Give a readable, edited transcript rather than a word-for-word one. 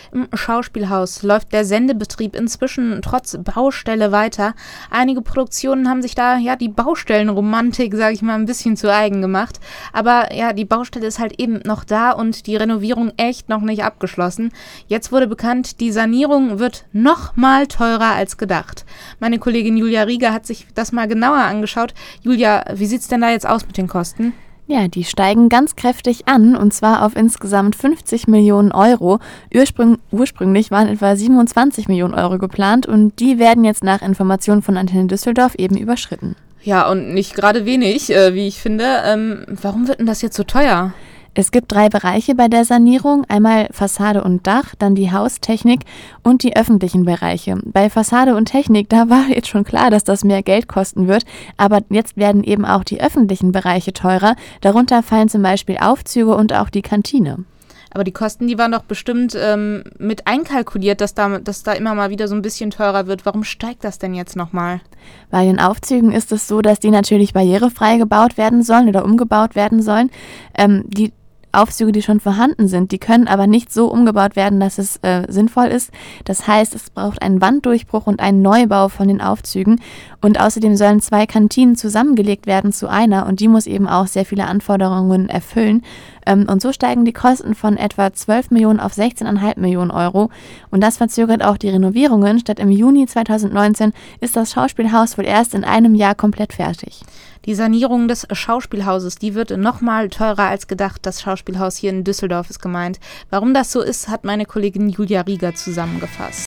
Im Schauspielhaus läuft der Sendebetrieb inzwischen trotz Baustelle weiter. Einige Produktionen haben sich da die Baustellenromantik, sage ich mal, ein bisschen zu eigen gemacht. Aber die Baustelle ist halt eben noch da und die Renovierung echt noch nicht abgeschlossen. Jetzt wurde bekannt, die Sanierung wird noch mal teurer als gedacht. Meine Kollegin Julia Rieger hat sich das mal genauer angeschaut. Julia, wie sieht's denn da jetzt aus mit den Kosten? Ja, die steigen ganz kräftig an, und zwar auf insgesamt 50 Millionen Euro. Ursprünglich waren etwa 27 Millionen Euro geplant, und die werden jetzt nach Informationen von Antenne Düsseldorf eben überschritten. Ja, und nicht gerade wenig, wie ich finde. Warum wird denn das jetzt so teuer? Es gibt 3 Bereiche bei der Sanierung, einmal Fassade und Dach, dann die Haustechnik und die öffentlichen Bereiche. Bei Fassade und Technik, da war jetzt schon klar, dass das mehr Geld kosten wird, aber jetzt werden eben auch die öffentlichen Bereiche teurer. Darunter fallen zum Beispiel Aufzüge und auch die Kantine. Aber die Kosten, die waren doch bestimmt mit einkalkuliert, dass da immer mal wieder so ein bisschen teurer wird. Warum steigt das denn jetzt nochmal? Bei den Aufzügen ist es so, dass die natürlich barrierefrei gebaut werden sollen oder umgebaut werden sollen. Die Aufzüge, die schon vorhanden sind, die können aber nicht so umgebaut werden, dass es sinnvoll ist. Das heißt, es braucht einen Wanddurchbruch und einen Neubau von den Aufzügen. Und außerdem sollen 2 Kantinen zusammengelegt werden zu einer, und die muss eben auch sehr viele Anforderungen erfüllen. Und so steigen die Kosten von etwa 12 Millionen auf 16,5 Millionen Euro. Und das verzögert auch die Renovierungen. Statt im Juni 2019 ist das Schauspielhaus wohl erst in einem Jahr komplett fertig. Die Sanierung des Schauspielhauses, die wird noch mal teurer als gedacht. Das Schauspielhaus hier in Düsseldorf ist gemeint. Warum das so ist, hat meine Kollegin Julia Rieger zusammengefasst.